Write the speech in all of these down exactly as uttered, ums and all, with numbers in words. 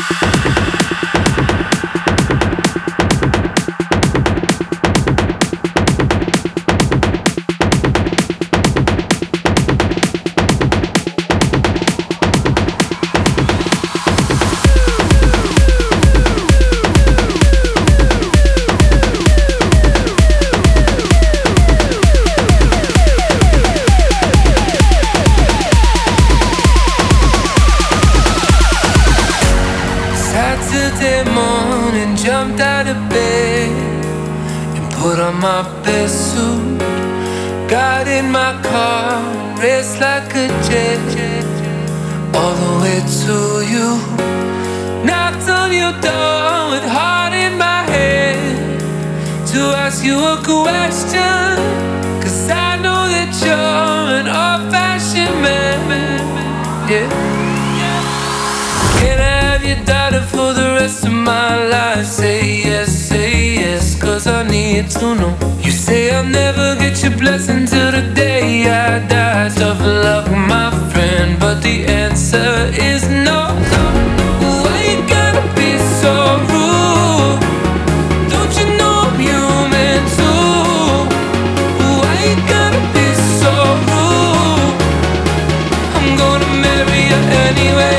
Saturday morning, jumped out of bed and put on my best suit. Got in my car and raced like a jet all the way to you. Knocked on your door with heart in my head to ask you a question, 'cause I know that you're an old-fashioned man. Yeah. Can I have your daughter for the rest of my life? Say yes, say yes, 'cause I need to know. You say I'll never get your blessing till the day I die. Tough luck, my friend, but the answer is no, no. Why you gotta be so rude? Don't you know I'm human too? Why you gotta be so rude? I'm gonna marry you anyway.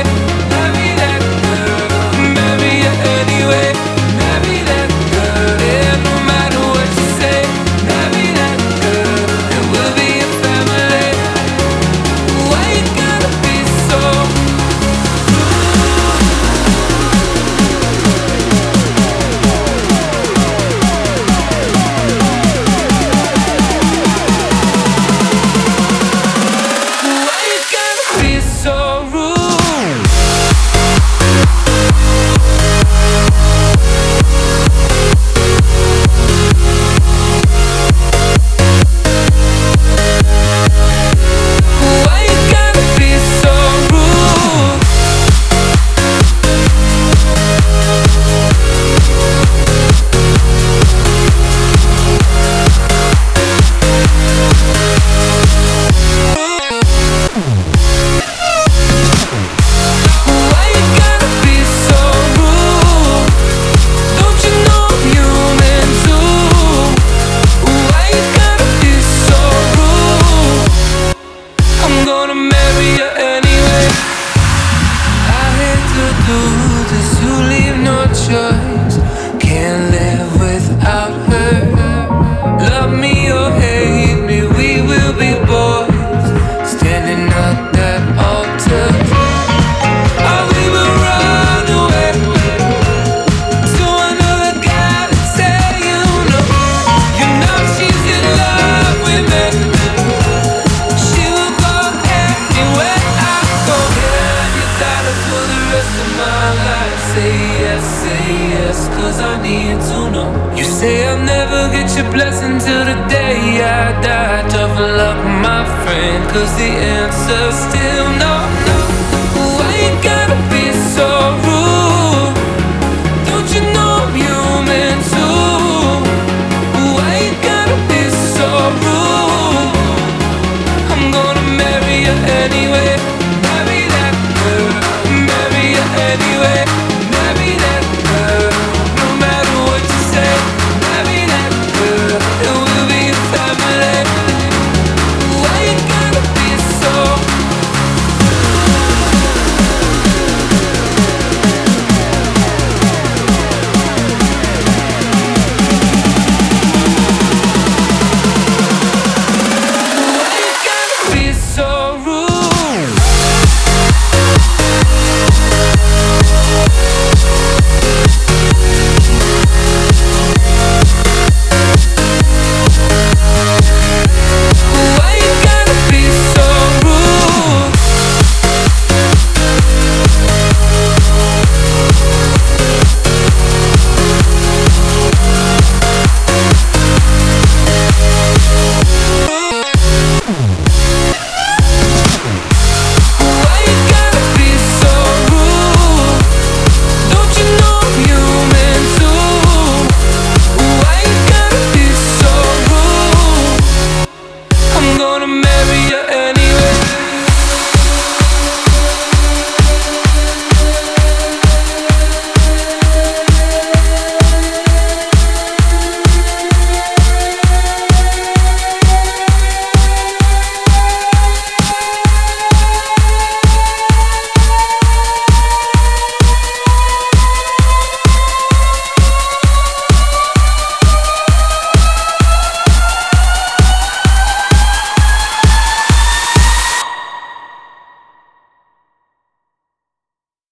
Can't live without her. Love me or hate me, we will be boys standing at that altar. Or we will run away to another guy to tell you no. You know she's in love with me. She will go anywhere I go. Yeah, you got her for the rest of my life. Say yes, say yes, 'cause I need to know. You say I'll never get your blessing till the day I die. Tough luck, my friend, 'cause the answer's still no, no.